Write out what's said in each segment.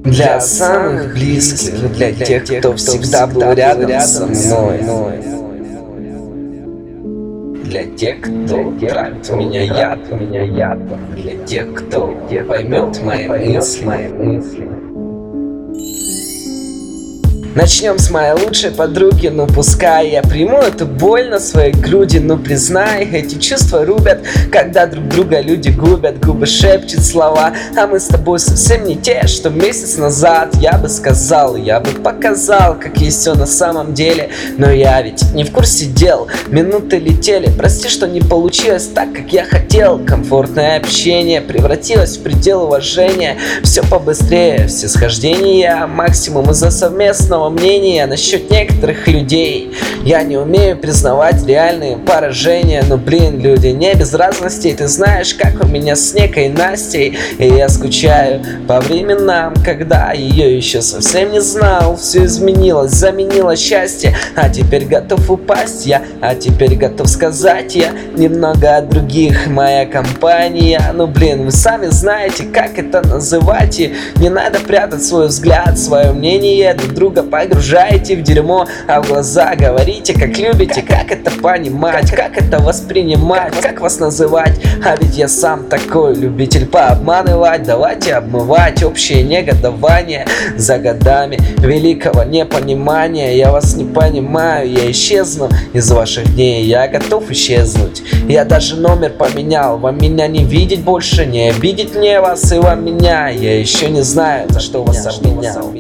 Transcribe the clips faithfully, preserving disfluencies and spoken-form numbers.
Для самых близких, для тех, кто всегда был рядом со мной. Для тех, кто тратит меня яд, меня яд. Для тех, кто поймет мои мысли. Начнем с моей лучшей подруги, ну пускай я приму эту боль на своей груди, ну признай, эти чувства рубят, когда друг друга люди губят, губы шепчут слова, а мы с тобой совсем не те, что месяц назад я бы сказал, я бы показал, как есть все на самом деле, но я ведь не в курсе дел, минуты летели, прости, что не получилось так, как я хотел, комфортное общение превратилось в предел уважения, все побыстрее, все схождения, максимум из-за совместного мнения насчет некоторых людей. Я не умею признавать реальные поражения, но блин, люди не без разностей. Ты знаешь, как у меня с некой Настей, и я скучаю по временам, когда ее еще совсем не знал. Все изменилось, заменило счастье, а теперь готов упасть я, а теперь готов сказать я немного от других. Моя компания, ну блин, вы сами знаете, как это называть, и не надо прятать свой взгляд, свое мнение друг друга погружаете в дерьмо, а в глаза говорите, как любите, как это понимать, как это воспринимать, как вас называть. А ведь я сам такой любитель пообманывать. Давайте обмывать общее негодование за годами великого непонимания. Я вас не понимаю, я исчезну из ваших дней, я готов исчезнуть. Я даже номер поменял, вам меня не видеть больше, не обидеть мне вас и вам меня. Я еще не знаю, за что вас обменял.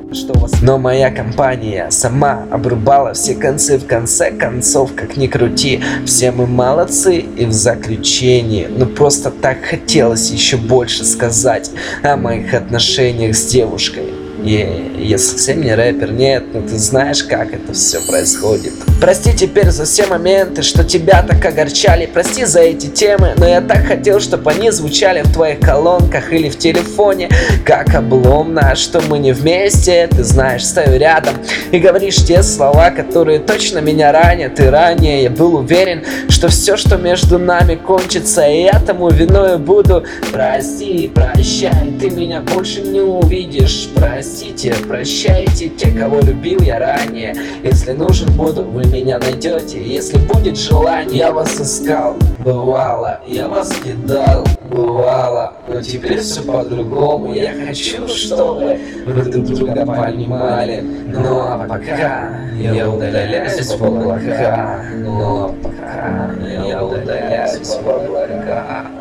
Но моя компания сама обрубала все концы, в конце концов, как ни крути. Все мы молодцы, и в заключении, ну просто так хотелось еще больше сказать о моих отношениях с девушкой. Я, я совсем не рэпер, нет, но ты знаешь, как это все происходит. Прости теперь за все моменты, что тебя так огорчали. Прости за эти темы, но я так хотел, чтобы они звучали в твоих колонках или в телефоне. Как обломно, что мы не вместе. Ты знаешь, стою рядом и говоришь те слова, которые точно меня ранят. И ранее я был уверен, что все, что между нами кончится, и я тому виною буду. Прости, прощай, ты меня больше не увидишь. Прости. Простите, прощайте те, кого любил я ранее. Если нужен буду, вы меня найдете. Если будет желание, я вас искал. Бывало, я вас кидал. Бывало, но теперь все по-другому. Я хочу, чтобы вы друг друга понимали. Но пока я удаляюсь в облака. Но пока я удаляюсь в облака.